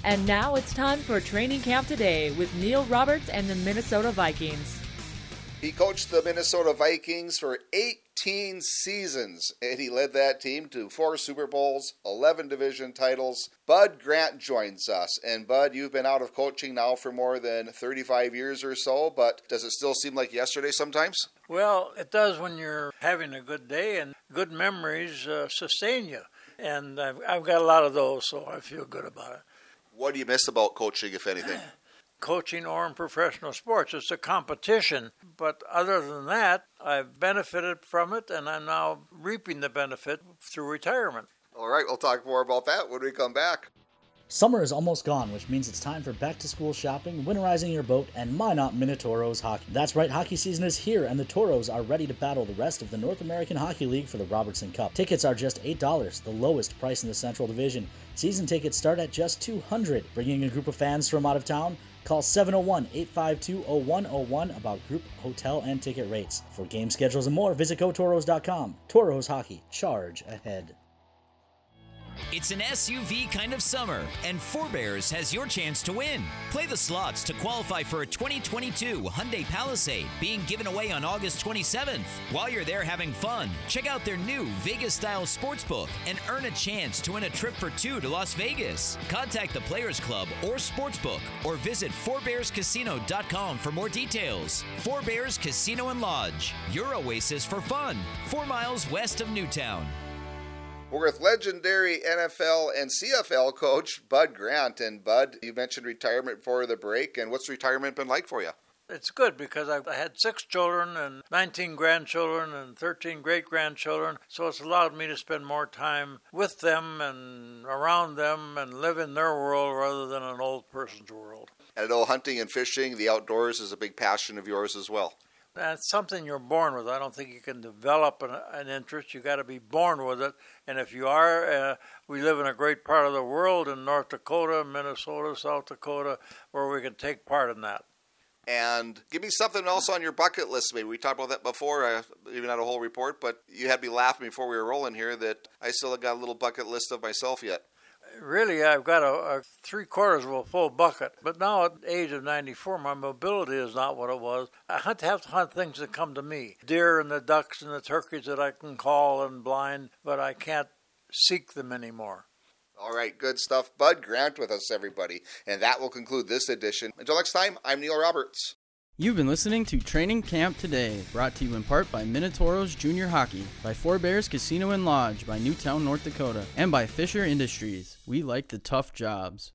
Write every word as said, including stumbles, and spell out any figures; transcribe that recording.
And now it's time for Training Camp Today with Neil Roberts and the Minnesota Vikings. He coached the Minnesota Vikings for eighteen seasons, and he led that team to four Super Bowls, eleven division titles. Bud Grant joins us. And Bud, you've been out of coaching now for more than thirty-five years or so, but does it still seem like yesterday sometimes? Well, it does when you're having a good day, and good memories uh, sustain you. And I've, I've got a lot of those, so I feel good about it. What do you miss about coaching, if anything? Coaching or in professional sports. It's a competition, but other than that, I've benefited from it, and I'm now reaping the benefit through retirement. All right, we'll talk more about that when we come back. Summer is almost gone, which means it's time for back-to-school shopping, winterizing your boat, and why not Minitoros hockey? That's right, hockey season is here, and the Toros are ready to battle the rest of the North American Hockey League for the Robertson Cup. Tickets are just eight dollars, the lowest price in the Central Division. Season tickets start at just two hundred dollars. Bringing a group of fans from out of town? Call seven oh one, eight five two, oh one oh one about group, hotel, and ticket rates. For game schedules and more, visit go toros dot com. Toros Hockey. Charge ahead. It's an S U V kind of summer, and Forebears has your chance to win. Play the slots to qualify for a twenty twenty-two Hyundai Palisade being given away on August twenty-seventh. While you're there having fun, check out their new Vegas-style sportsbook and earn a chance to win a trip for two to Las Vegas. Contact the Players Club or Sportsbook or visit forebears casino dot com for more details. Forebears Casino and Lodge, your oasis for fun, four miles west of Newtown. We're with legendary N F L and C F L coach Bud Grant. And Bud, you mentioned retirement before the break, and what's retirement been like for you? It's good because I've had six children and nineteen grandchildren and thirteen great-grandchildren, so it's allowed me to spend more time with them and around them and live in their world rather than an old person's world. And I know hunting and fishing, the outdoors, is a big passion of yours as well. That's something you're born with. I don't think you can develop an, an interest. You got to be born with it. And if you are, uh, we live in a great part of the world in North Dakota, Minnesota, South Dakota, where we can take part in that. And give me something else on your bucket list. Maybe we talked about that before, uh, even not a whole report, but you had me laughing before we were rolling here that I still have got a little bucket list of myself yet. Really, I've got a, a three-quarters of a full bucket. But now at the age of ninety-four, my mobility is not what it was. I have to have to hunt things that come to me. Deer and the ducks and the turkeys that I can call and blind, but I can't seek them anymore. All right, good stuff. Bud Grant with us, everybody. And that will conclude this edition. Until next time, I'm Neil Roberts. You've been listening to Training Camp Today, brought to you in part by Minitoros Junior Hockey, by Forebears Casino and Lodge, by Newtown, North Dakota, and by Fisher Industries. We like the tough jobs.